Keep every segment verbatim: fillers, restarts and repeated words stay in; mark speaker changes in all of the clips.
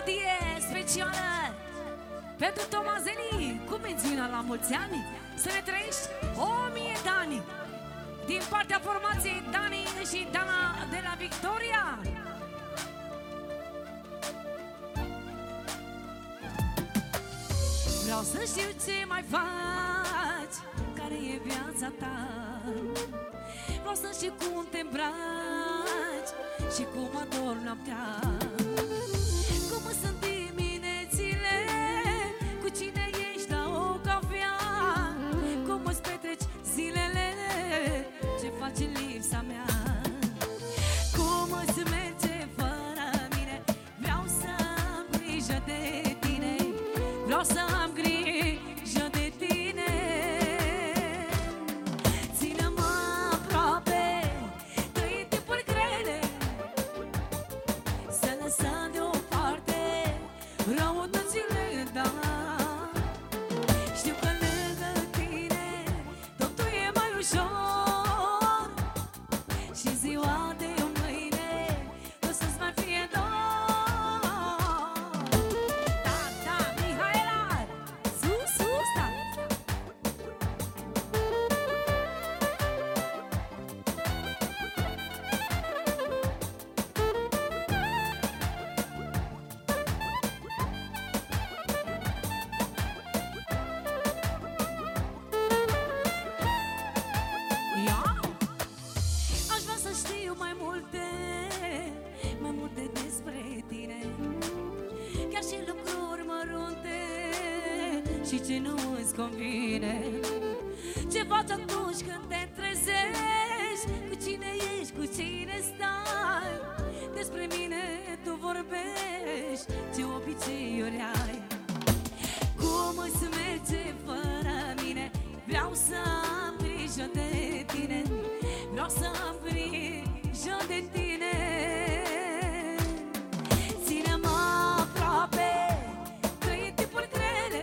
Speaker 1: melodie specială pentru Tomazeni, cu mențiunea la mulți ani. Să ne trăiești o mie de ani. Din partea formației Dani și Dana de la Victoria. Vreau să știu ce mai faci, care e viața ta. Vreau să știu cum te îmbraci și cum ador noaptea. Cum sunt diminețile, cu cine ești la o cafea. Cum îți petreci zilele, ce faci în lipsa mea. Cum îți merge fără mine, vreau să am grijă de tine. Vreau să am grijă de tine. Ține-mă aproape, trăi timpuri grele, să lăsăm deoparte răutățile, da. Știu că lângă tine totul e mai ușor și ziua de mâine o să-ți mai fie dor. Și ce nu îți convine, ce faci atunci când te trezești, cu cine ești, cu cine stai. Despre mine tu vorbești, ce obiceiuri ai. Cum îți merge fără mine, vreau să am grijă de tine. Vreau să am grijă de tine. Ține-mă aproape, trăi timpuri grele,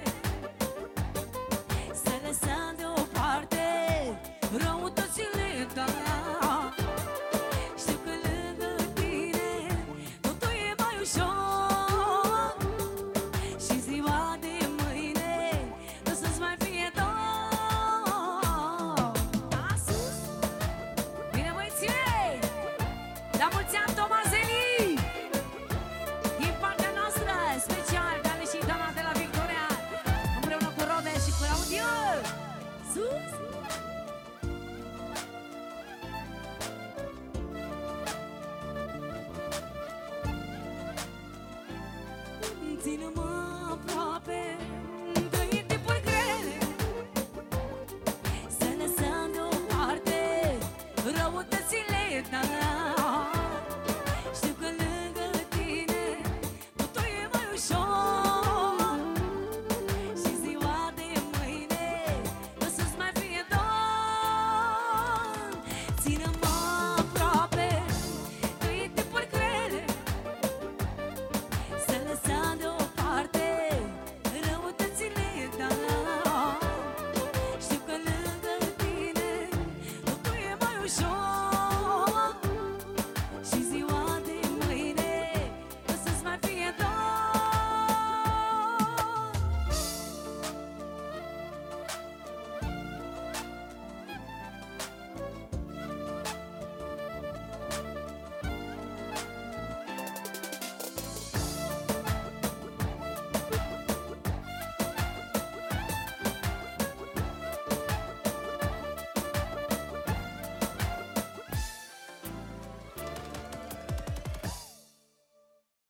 Speaker 1: să lăsăm deoparte răutățile, da. Știu că lângă tine totul e mai ușor și ziua de mâine o să-ți mai fie dor. Da, sus! Bine, băieții! La mulți ani, Tomazeni! Din partea noastră, special, Dani și Dana de la Victoria, împreună cu Rode și cu Audio. Sus! Ține-mă aproape, trăi timpuri grele, să lăsăm deoparte răutățile, da. Știu că lângă tine totul e mai ușor și ziua de mâine o să-ți mai fie dor. Ține-mă aproape, trăi timpuri grele, să lăsăm deoparte răutățile, da. Știu că lângă tine totul e mai ușor